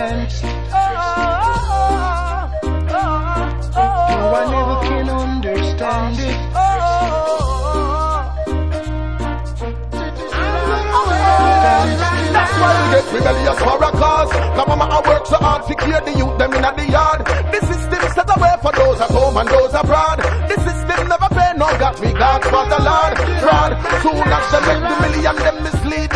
sense. No, I never can understand it. That's why we get rebellious for a cause. Cause mama I work so hard to clear the youth them in the yard. The system set away for those at home and those abroad. The system never pay no got regard for the Lord. Fraud, soon as they make the million them mislead.